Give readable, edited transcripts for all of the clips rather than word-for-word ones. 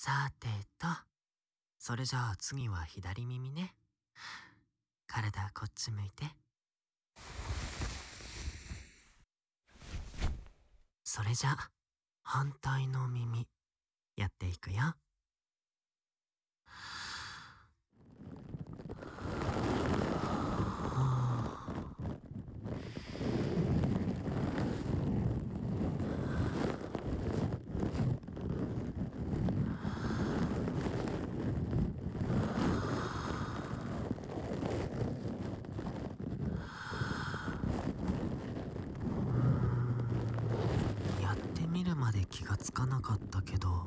さてと、それじゃあ次は左耳ね。体こっち向いて。それじゃあ反対の耳やっていくよ。やってみるまで気がつかなかったけど、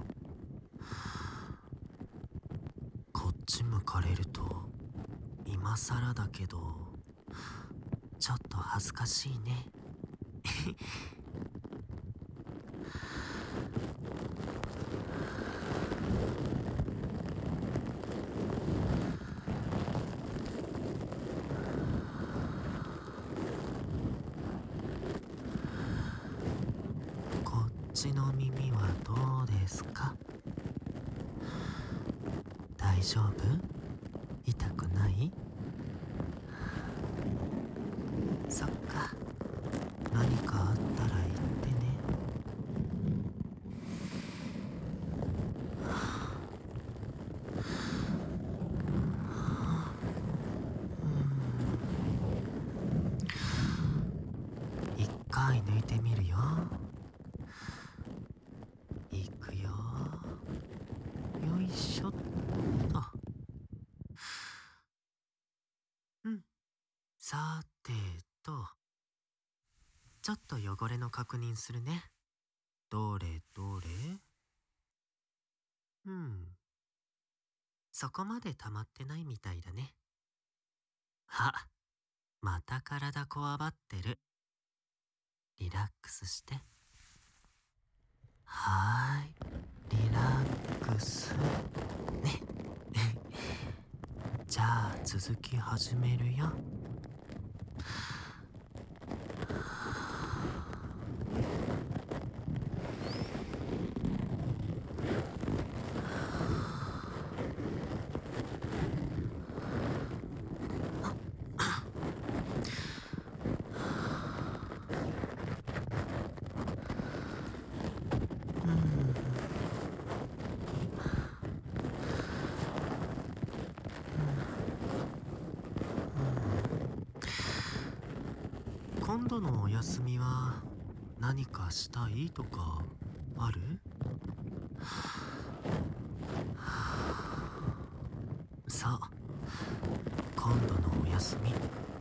こっち向かれると今更だけどちょっと恥ずかしいね。こっちの耳はどうですか？大丈夫？痛くない？そっか。何かあったら言ってね。一回抜いてみるよ。いくよ。よいしょっと。さてと、ちょっと汚れの確認するね。どれどれ？そこまで溜まってないみたいだね。また体こわばってる。リラックスして。はーい、リラックス。ね。じゃあ続き始めるよ。今度のお休みは何かしたいとかある？そう、今度のお休み、例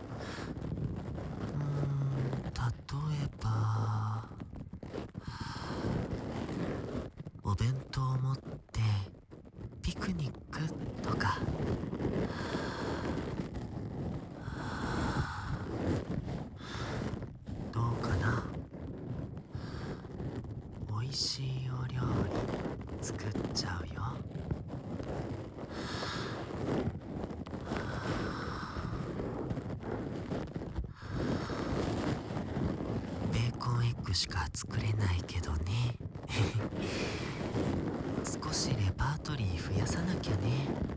えばお弁当を持ってピクニックとか。どうかな？おいしいお料理作っちゃうよ。ベーコンエッグしか作れないけどね。少しレパートリー増やさなきゃね。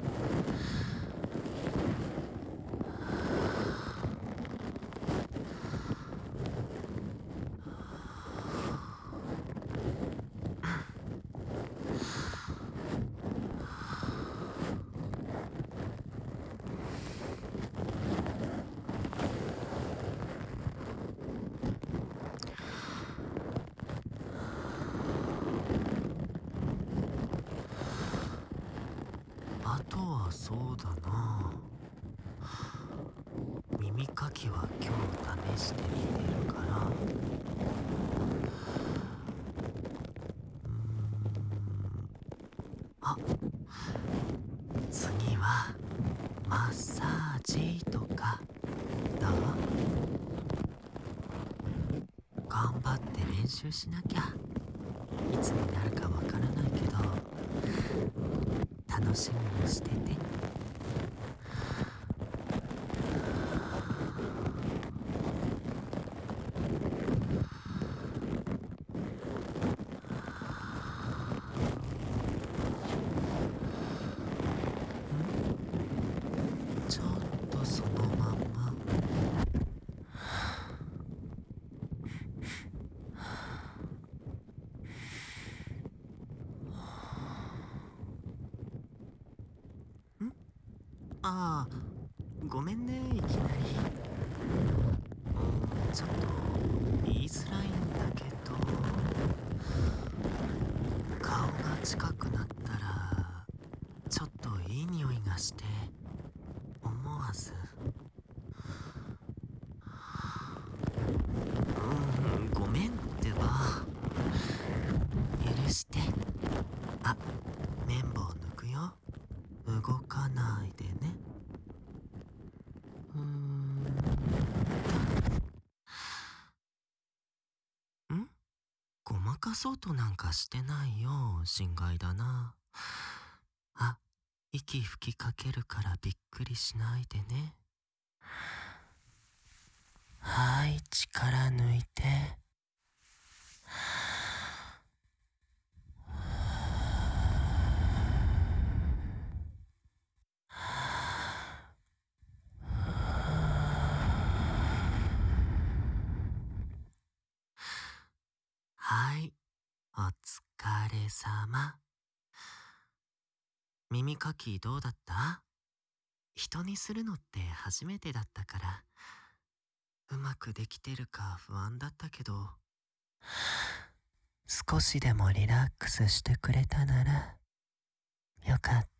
あとはそうだな、耳かきは今日試してみてるから、次はマッサージとかどう？頑張って練習しなきゃ。いつになるかわからないけど楽しみにしてて。 ちょっとそのまま。んああ、ごめんね、いきなり。ちょっと言いづらいんだけど、顔が近くなったらちょっといい匂いがして思わず。ごめんってば。許して。あ、綿棒抜くよ。動かないでね。うーんごまかそうとなんかしてないよ。心外だな。あ、息吹きかけるからびっくりしないでね。はい、力抜いて。はい、お疲れ様。耳かきどうだった？人にするのって初めてだったから、うまくできてるか不安だったけど。少しでもリラックスしてくれたならよかっ